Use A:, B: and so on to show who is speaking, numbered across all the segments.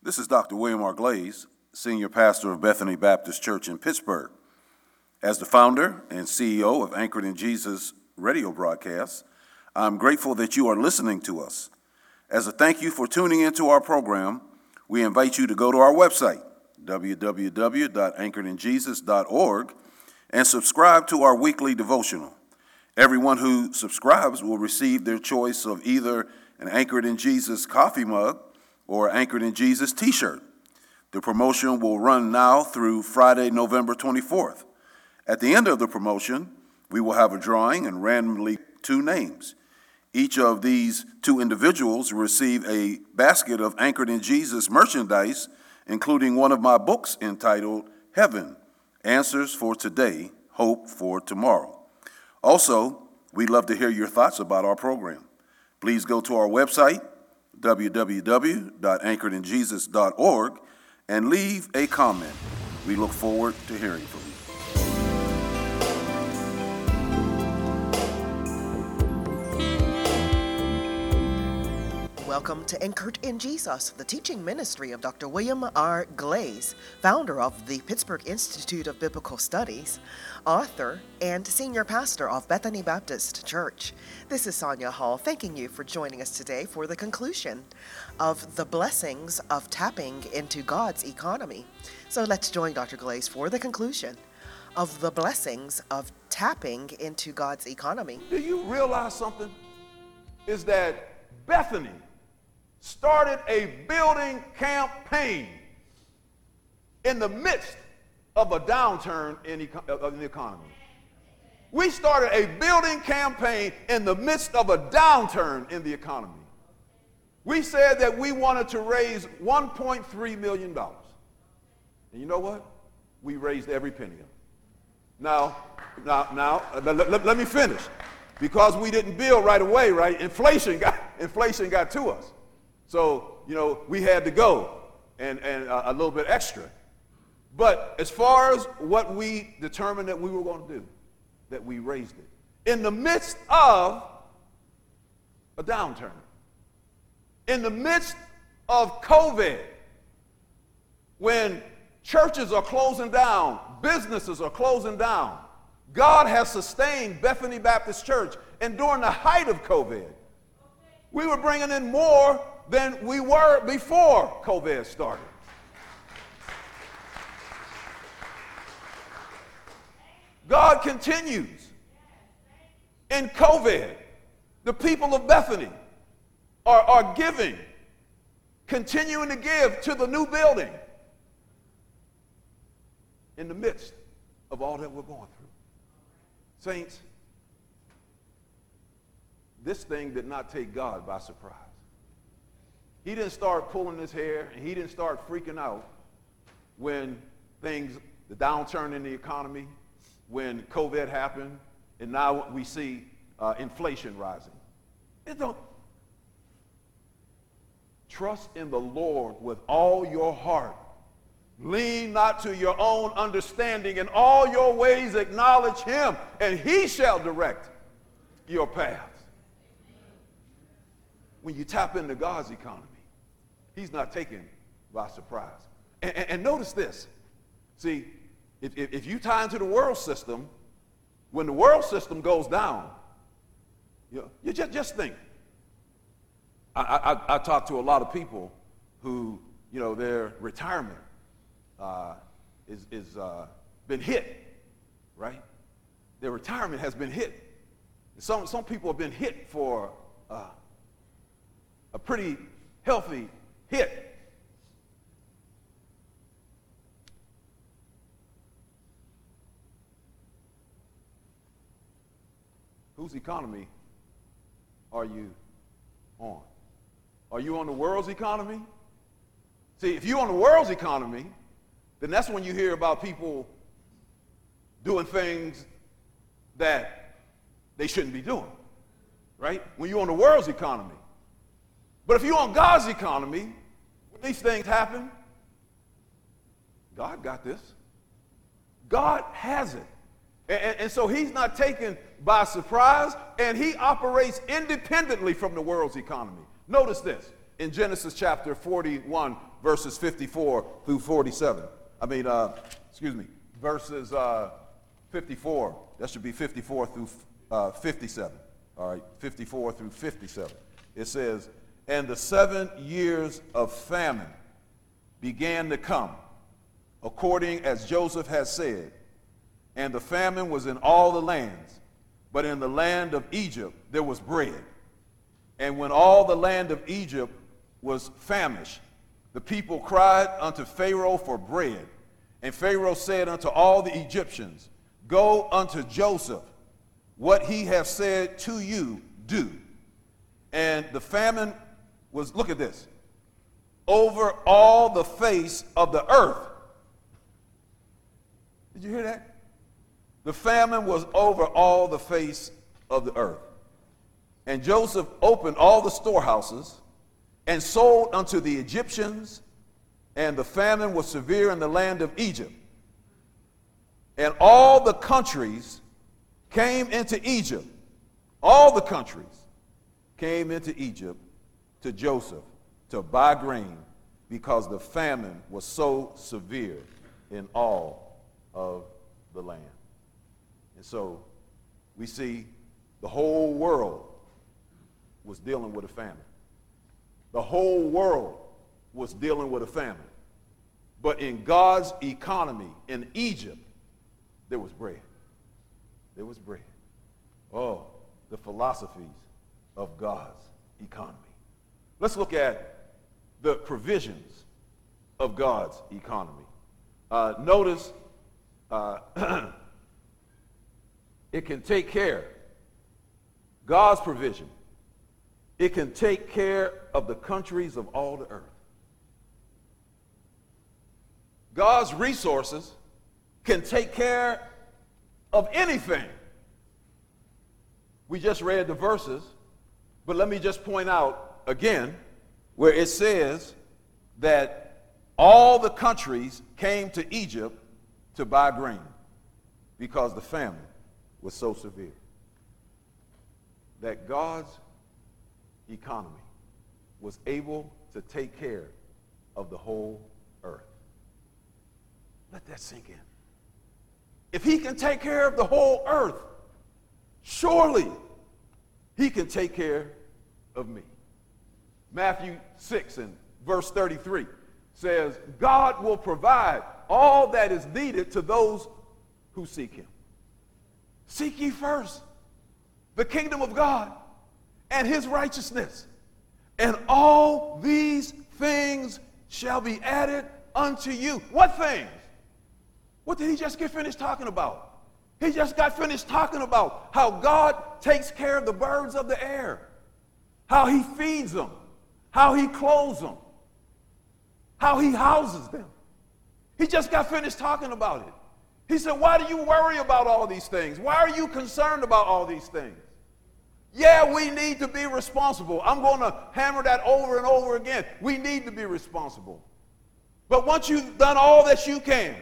A: This is Dr. William R. Glaze, Senior Pastor of Bethany Baptist Church in Pittsburgh. As the founder and CEO of Anchored in Jesus radio broadcasts, I'm grateful that you are listening to us. As a thank you for tuning into our program, we invite you to go to our website, www.anchoredinjesus.org, and subscribe to our weekly devotional. Everyone who subscribes will receive their choice of either an Anchored in Jesus coffee mug or Anchored in Jesus t-shirt. The promotion will run now through Friday, November 24th. At the end of the promotion, we will have a drawing and randomly 2 names. Each of these 2 individuals will receive a basket of Anchored in Jesus merchandise, including one of my books entitled Heaven, Answers for Today, Hope for Tomorrow. Also, we'd love to hear your thoughts about our program. Please go to our website, www.anchoredinjesus.org, and leave a comment. We look forward to hearing from you.
B: Welcome to Anchored in Jesus, the teaching ministry of Dr. William R. Glaze, founder of the Pittsburgh Institute of Biblical Studies, author, and senior pastor of Bethany Baptist Church. This is Sonia Hall, thanking you for joining us today for the conclusion of the blessings of tapping into God's economy. So let's join Dr. Glaze for the conclusion of the blessings of tapping into God's economy.
C: Do you realize something? Is that Bethany started a building campaign in the midst of a downturn in the economy. We started a building campaign in the midst of a downturn in the economy. We said that we wanted to raise $1.3 million. And you know what? We raised every penny of it. Now, let me finish. Because we didn't build right away, right? Inflation got to us. So, we had to go and a little bit extra. But as far as what we determined that we were going to do, that we raised it. In the midst of a downturn, in the midst of COVID, when churches are closing down, businesses are closing down, God has sustained Bethany Baptist Church. And during the height of COVID, we were bringing in more than we were before COVID started. God continues. In COVID, the people of Bethany are giving, continuing to give to the new building in the midst of all that we're going through. Saints, this thing did not take God by surprise. He didn't start pulling his hair, and he didn't start freaking out when the downturn in the economy, when COVID happened, and now we see inflation rising. Trust in the Lord with all your heart. Lean not to your own understanding. In all your ways acknowledge him, and he shall direct your paths. When you tap into God's economy, he's not taken by surprise. And notice this. See, if you tie into the world system, when the world system goes down, you just think. I talk to a lot of people who, their retirement is been hit, right? Their retirement has been hit. Some people have been hit for a pretty healthy hit. Whose economy are you on? Are you on the world's economy? See, if you're on the world's economy, then that's when you hear about people doing things that they shouldn't be doing, right? When you're on the world's economy. But if you're on God's economy, when these things happen, God got this. God has it. And so he's not taken by surprise, and he operates independently from the world's economy. Notice this in Genesis chapter 41, verses 54 through 47. Verses 54. That should be 54 through 57. All right, 54 through 57. It says, "And the 7 years of famine began to come, according as Joseph had said. And the famine was in all the lands, but in the land of Egypt there was bread. And when all the land of Egypt was famished, the people cried unto Pharaoh for bread. And Pharaoh said unto all the Egyptians, Go unto Joseph, what he hath said to you, do. And the famine was," look at this, "over all the face of the earth." Did you hear that? The famine was over all the face of the earth. And Joseph opened all the storehouses and sold unto the Egyptians, and the famine was severe in the land of Egypt. And all the countries came into Egypt. All the countries came into Egypt to Joseph to buy grain, because the famine was so severe in all of the land. And so we see the whole world was dealing with a famine. The whole world was dealing with a famine. But in God's economy, in Egypt, there was bread. There was bread. Oh, the philosophies of God's economy. Let's look at the provisions of God's economy. Notice it can take care, God's provision, it can take care of the countries of all the earth. God's resources can take care of anything. We just read the verses, but let me just point out again where it says that all the countries came to Egypt to buy grain because the famine was so severe. That God's economy was able to take care of the whole earth. Let that sink in. If he can take care of the whole earth, surely he can take care of me. Matthew 6 and verse 33 says, God will provide all that is needed to those who seek him. Seek ye first the kingdom of God and his righteousness, and all these things shall be added unto you. What things? What did he just get finished talking about? He just got finished talking about how God takes care of the birds of the air, how he feeds them, how he clothes them, how he houses them. He just got finished talking about it. He said, why do you worry about all these things? Why are you concerned about all these things? Yeah, we need to be responsible. I'm going to hammer that over and over again. We need to be responsible. But once you've done all that you can,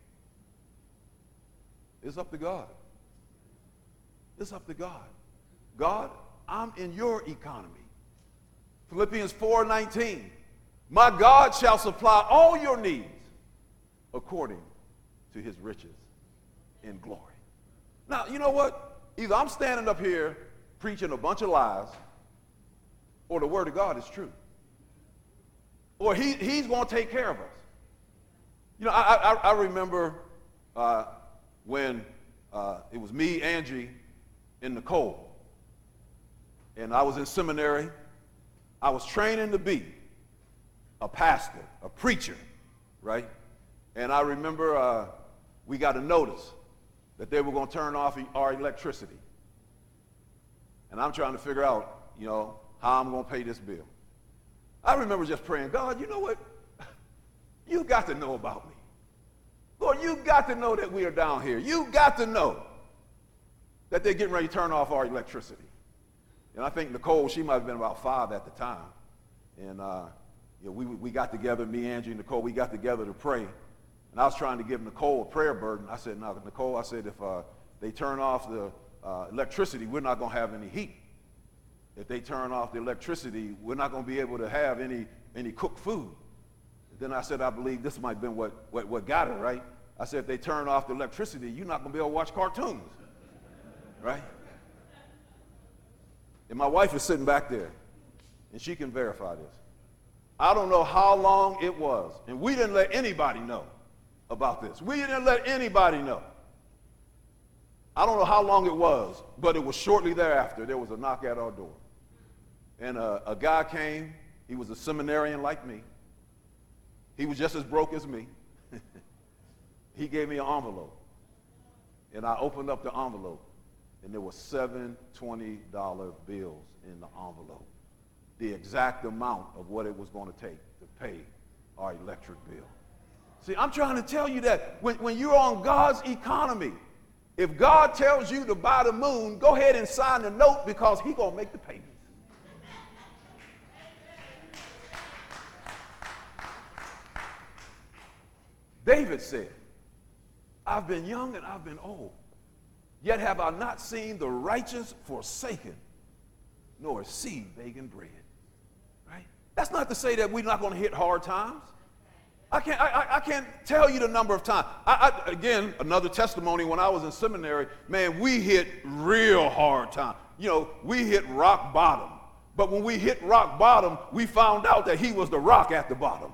C: it's up to God. It's up to God. God, I'm in your economy. Philippians 4:19. My God shall supply all your needs according to his riches in glory. Now, you know what? Either I'm standing up here preaching a bunch of lies, or the word of God is true. Or he's going to take care of us. You know, I remember when it was me, Angie, and Nicole. And I was in seminary. I was training to be a pastor, a preacher, right? And I remember we got a notice that they were going to turn off our electricity. And I'm trying to figure out, you know, how I'm going to pay this bill. I remember just praying, God, you know what? You got to know about me. Lord, you got to know that we are down here. You got to know that they're getting ready to turn off our electricity. And I think Nicole, she might have been about 5 at the time. And you know, we got together, me, Angie, and Nicole, we got together to pray. And I was trying to give Nicole a prayer burden. I said, no, Nicole, I said, if they turn off the electricity, we're not going to have any heat. If they turn off the electricity, we're not going to be able to have any cooked food. then I said, I believe this might have been what got her, right? I said, if they turn off the electricity, you're not going to be able to watch cartoons, right? And my wife is sitting back there, and she can verify this. I don't know how long it was, and we didn't let anybody know about this. We didn't let anybody know. I don't know how long it was, but it was shortly thereafter. There was a knock at our door. And a guy came. He was a seminarian like me. He was just as broke as me. He gave me an envelope. And I opened up the envelope, and there were 7 $20 bills in the envelope. The exact amount of what it was going to take to pay our electric bill. See, I'm trying to tell you that when you're on God's economy, if God tells you to buy the moon, go ahead and sign the note because he's going to make the payments. David said, I've been young and I've been old, yet have I not seen the righteous forsaken, nor seed begging bread. Right? That's not to say that we're not going to hit hard times. I can't tell you the number of times. Again, another testimony, when I was in seminary, man, we hit real hard time. You know, we hit rock bottom. But when we hit rock bottom, we found out that he was the rock at the bottom.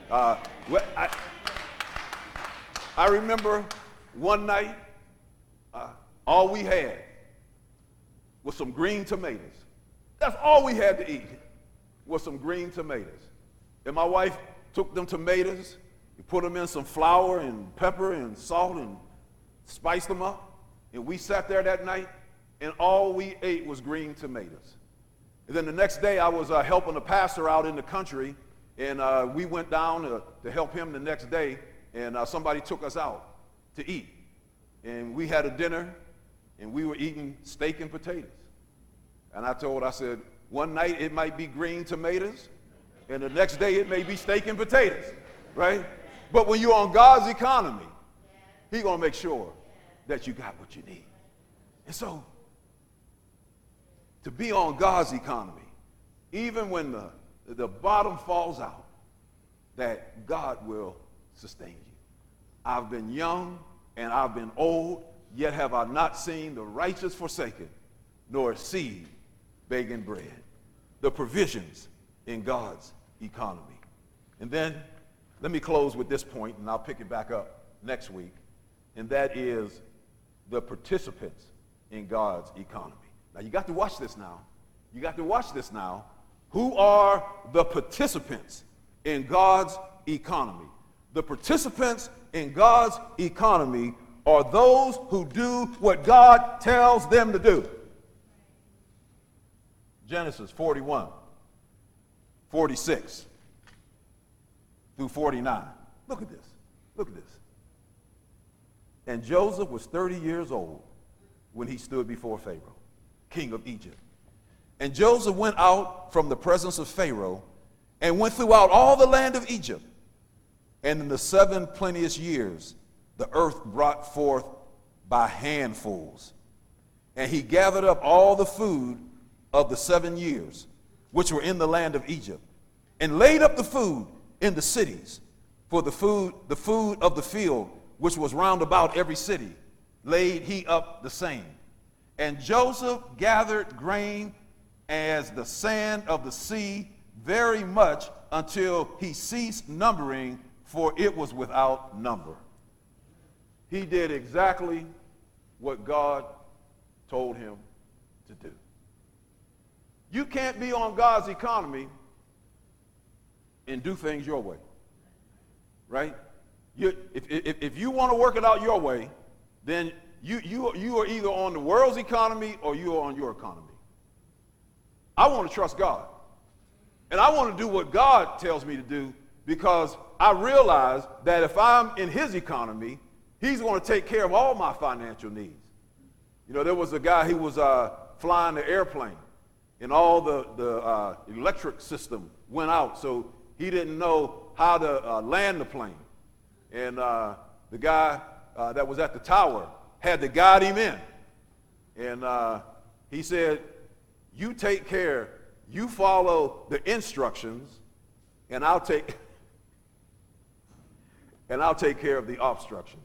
C: I remember one night, all we had was some green tomatoes. That's all we had to eat was some green tomatoes. And my wife took them tomatoes, we put them in some flour and pepper and salt and spiced them up. And we sat there that night, and all we ate was green tomatoes. And then the next day, I was helping a pastor out in the country, and we went down to help him the next day, and somebody took us out to eat. And we had a dinner, and we were eating steak and potatoes. And I said, one night it might be green tomatoes, and the next day it may be steak and potatoes, right? But when you're on God's economy, he's going to make sure that you got what you need. And so, to be on God's economy, even when the bottom falls out, that God will sustain you. I've been young and I've been old, yet have I not seen the righteous forsaken, nor seed begging bread. The provisions in God's economy. And then let me close with this point, and I'll pick it back up next week, and that is the participants in God's economy. Now you got to watch this now. You got to watch this now. Who are the participants in God's economy? The participants in God's economy are those who do what God tells them to do. Genesis 41, 46 through 49. Look at this. Look at this. And Joseph was 30 years old when he stood before Pharaoh, king of Egypt. And Joseph went out from the presence of Pharaoh and went throughout all the land of Egypt. And in the 7 plenteous years, the earth brought forth by handfuls. And he gathered up all the food of the 7 years, which were in the land of Egypt, and laid up the food in the cities. For the food of the field, which was round about every city, laid he up the same. And Joseph gathered grain as the sand of the sea, very much, until he ceased numbering, for it was without number. He did exactly what God told him to do. You can't be on God's economy and do things your way, right? If you want to work it out your way, then you are either on the world's economy or you are on your economy. I want to trust God, and I want to do what God tells me to do, because I realize that if I'm in his economy, he's going to take care of all my financial needs. You know, there was a guy who was flying the airplane, and all the electric system went out, so he didn't know how to land the plane. And the guy that was at the tower had to guide him in. And he said, you take care, you follow the instructions, and I'll take and I'll take care of the obstructions.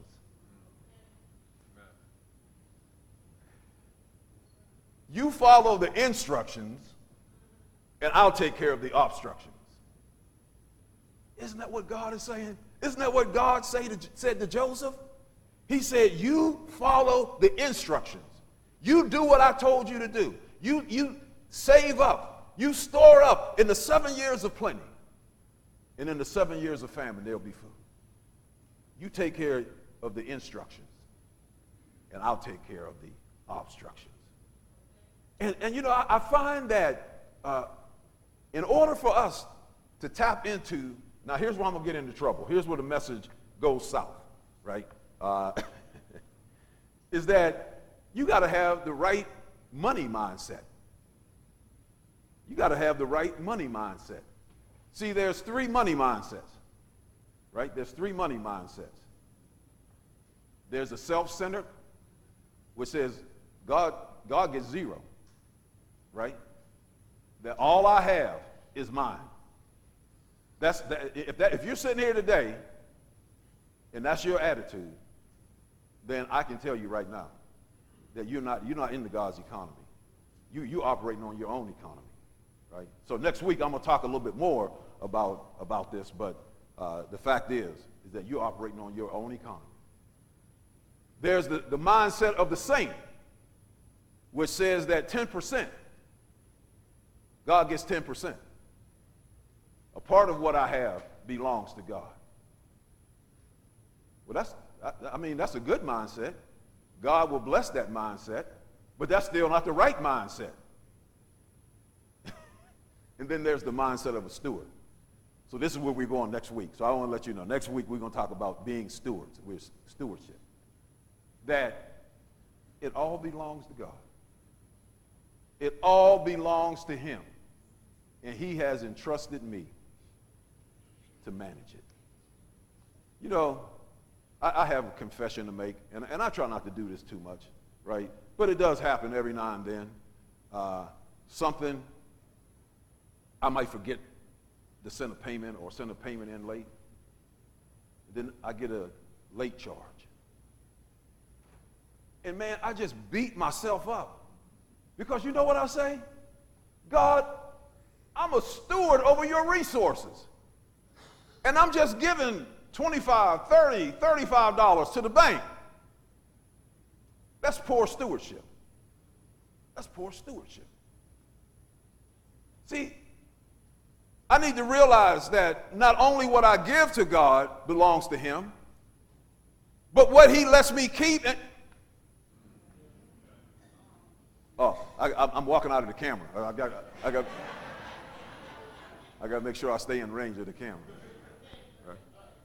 C: You follow the instructions, and I'll take care of the obstructions. Isn't that what God is saying? Isn't that what God said to Joseph? He said, you follow the instructions. You do what I told you to do. You save up. You store up in the 7 years of plenty. And in the 7 years of famine, there'll be food. You take care of the instructions, and I'll take care of the obstructions. And you know, I find that in order for us to tap into, now here's where I'm going to get into trouble. Here's where the message goes south, right? Is that you got to have the right money mindset. You got to have the right money mindset. See, there's 3 money mindsets, right? There's 3 money mindsets. There's a self-centered, which says God gets 0, right? That all I have is mine. If you're sitting here today and that's your attitude, then I can tell you right now that you're not into God's economy. You're operating on your own economy, right? So next week I'm going to talk a little bit more about this, but the fact is that you're operating on your own economy. There's the mindset of the saint, which says that 10%, God gets 10%. A part of what I have belongs to God. Well, that's a good mindset. God will bless that mindset, but that's still not the right mindset. And then there's the mindset of a steward. So this is where we're going next week. So I want to let you know, next week we're going to talk about being stewards, with stewardship. That it all belongs to God. It all belongs to him. And he has entrusted me to manage it. You know, I have a confession to make, and I try not to do this too much, right? But it does happen every now and then. Something, I might forget to send a payment or send a payment in late. Then I get a late charge. And man, I just beat myself up. Because you know what I say? God, I'm a steward over your resources. And I'm just giving $25, $30, $35 to the bank. That's poor stewardship. That's poor stewardship. See, I need to realize that not only what I give to God belongs to him, but what he lets me keep. I'm walking out of the camera. I got to make sure I stay in range of the camera. Right?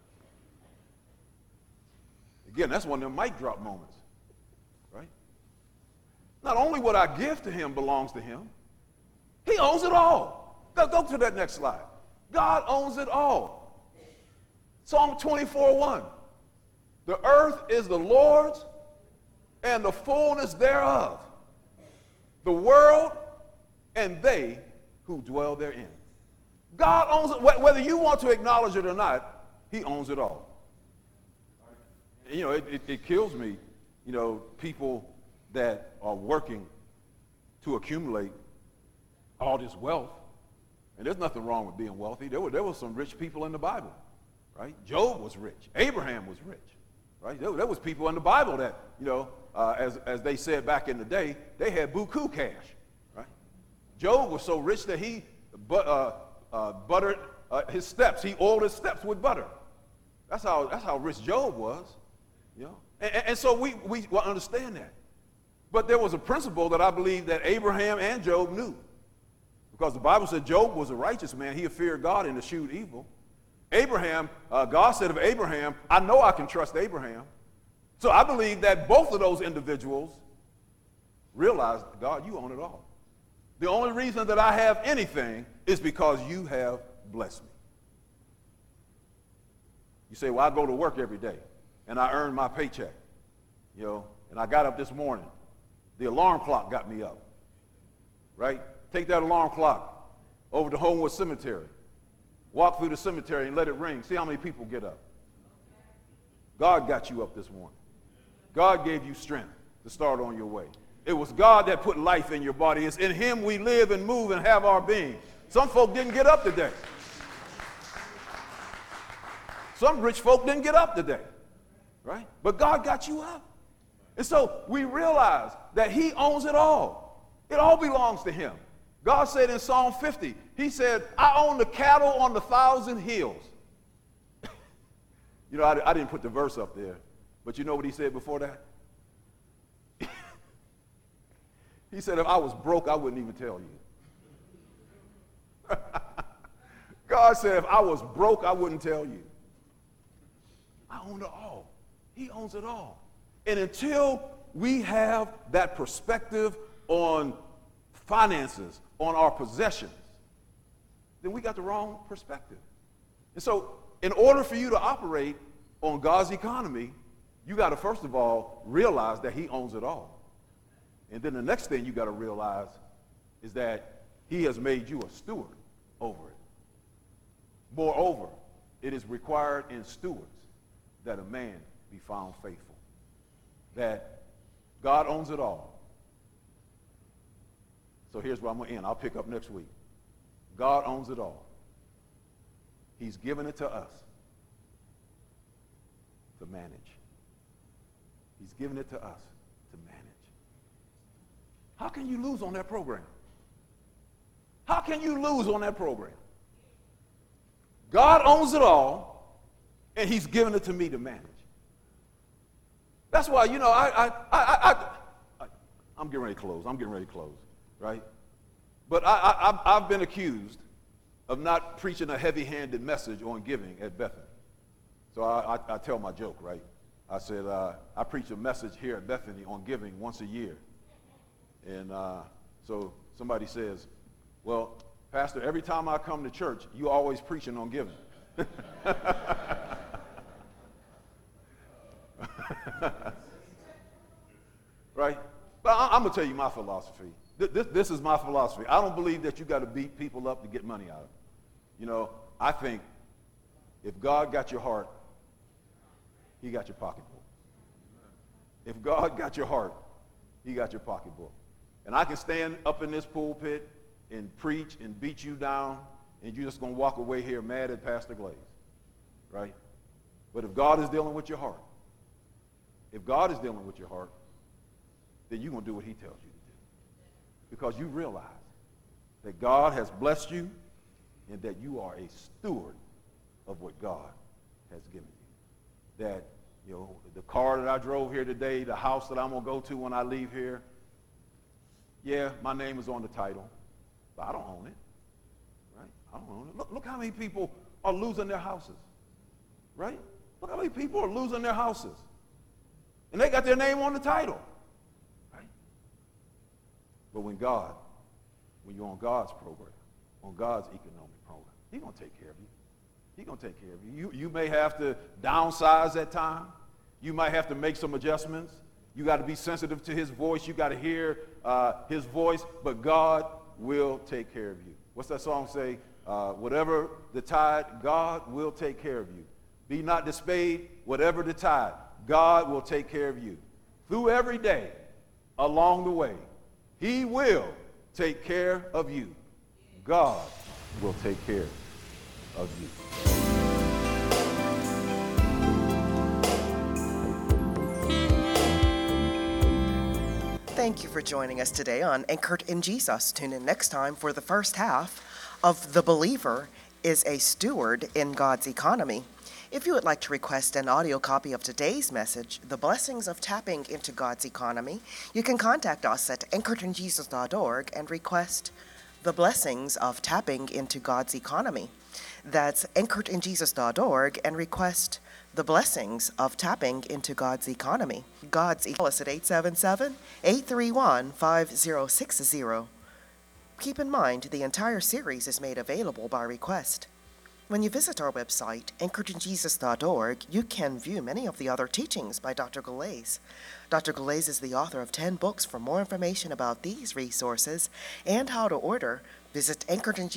C: Again, that's one of them mic drop moments. Right? Not only what I give to him belongs to him, he owns it all. Go to that next slide. God owns it all. Psalm 24:1. The earth is the Lord's and the fullness thereof, the world and they who dwell therein. God owns it. Whether you want to acknowledge it or not, he owns it all. You know, it kills me, you know, people that are working to accumulate all this wealth. And there's nothing wrong with being wealthy. There were some rich people in the Bible, right? Job was rich. Abraham was rich, right? There was people in the Bible that, you know, as they said back in the day, they had buku cash, right? Job was so rich that he buttered his steps. He oiled his steps with butter. That's how rich Job was, you know. And so we understand that. But there was a principle that I believe that Abraham and Job knew. Because the Bible said Job was a righteous man. He feared God and eschewed evil. Abraham, God said of Abraham, I know I can trust Abraham. So I believe that both of those individuals realized, God, you own it all. The only reason that I have anything is because you have blessed me. You say, well, I go to work every day and I earn my paycheck, you know, and I got up this morning. The alarm clock got me up, right? Take that alarm clock over to Homewood Cemetery. Walk through the cemetery and let it ring. See how many people get up. God got you up this morning. God gave you strength to start on your way. It was God that put life in your body. It's in him we live and move and have our being. Some folk didn't get up today. Some rich folk didn't get up today, right? But God got you up. And so we realize that he owns it all. It all belongs to him. God said in Psalm 50, he said, I own the cattle on the 1,000 hills. You know, I didn't put the verse up there, but you know what he said before that? He said, if I was broke, I wouldn't even tell you. God said, if I was broke, I wouldn't tell you. I own it all. He owns it all. And until we have that perspective on finances, on our possessions, then we got the wrong perspective. And so in order for you to operate on God's economy, you got to first of all realize that he owns it all. And then the next thing you got to realize is that he has made you a steward over it. Moreover, it is required in stewards that a man be found faithful. That God owns it all. So here's where I'm going to end. I'll pick up next week. God owns it all. He's given it to us to manage. He's given it to us to manage. How can you lose on that program? How can you lose on that program? God owns it all, and he's given it to me to manage. That's why, you know, I'm getting ready to close. Right? But I've been accused of not preaching a heavy-handed message on giving at Bethany. So I tell my joke, right? I said, I preach a message here at Bethany on giving once a year. And so somebody says, well, Pastor, every time I come to church, you always preaching on giving. Right? But I'm going to tell you my philosophy. This is my philosophy. I don't believe that you got to beat people up to get money out of them. You know, I think if God got your heart, he got your pocketbook. If God got your heart, he got your pocketbook. And I can stand up in this pulpit and preach and beat you down, and you're just going to walk away here mad at Pastor Glaze, right? But if God is dealing with your heart, then you're going to do what he tells you to do. Because you realize that God has blessed you and that you are a steward of what God has given you. That, you know, the car that I drove here today, the house that I'm going to go to when I leave here, yeah, my name is on the title, but I don't own it, right? I don't own it. Look how many people are losing their houses, right? Look how many people are losing their houses. And they got their name on the title, right? But when you're on God's program, on God's economic program, he's going to take care of you. He's going to take care of you. You may have to downsize at times. You might have to make some adjustments. You got to be sensitive to his voice. You got to hear his voice, but God will take care of you. What's that song say? Whatever the tide, God will take care of you. Be not dismayed, whatever the tide, God will take care of you. Through every day, along the way, he will take care of you. God will take care of you.
B: Thank you for joining us today on Anchored in Jesus. Tune in next time for the first half of The Believer is a Steward in God's Economy. If you would like to request an audio copy of today's message, The Blessings of Tapping into God's Economy, you can contact us at anchoredinjesus.org and request The Blessings of Tapping into God's Economy. That's anchoredinjesus.org and request The Blessings of Tapping into God's Economy. Call us at 877-831-5060. Keep in mind, the entire series is made available by request. When you visit our website, anchoredinjesus.org, you can view many of the other teachings by Dr. Glaze. Dr. Glaze is the author of 10 books. For more information about these resources and how to order, visit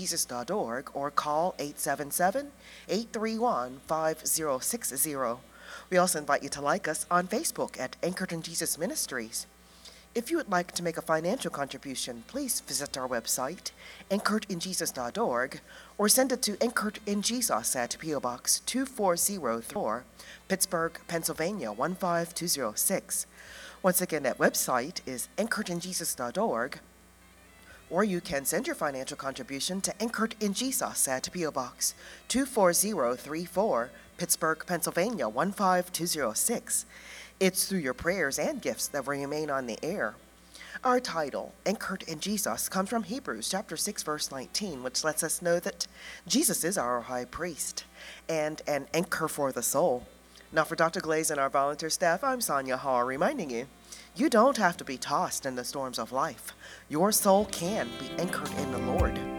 B: anchoredinjesus.org or call 877-831-5060. We also invite you to like us on Facebook at Anchored in Jesus Ministries. If you would like to make a financial contribution, please visit our website, anchoredinjesus.org, or send it to Anchored in Jesus at P.O. Box 2403, Pittsburgh, Pennsylvania 15206. Once again, that website is anchoredinjesus.org, or you can send your financial contribution to Anchored in Jesus at P.O. Box 24034, Pittsburgh, Pennsylvania 15206. It's through your prayers and gifts that we remain on the air. Our title, Anchored in Jesus, comes from Hebrews chapter 6, verse 19, which lets us know that Jesus is our high priest and an anchor for the soul. Now for Dr. Glaze and our volunteer staff, I'm Sonia Hall, reminding you, you don't have to be tossed in the storms of life. Your soul can be anchored in the Lord.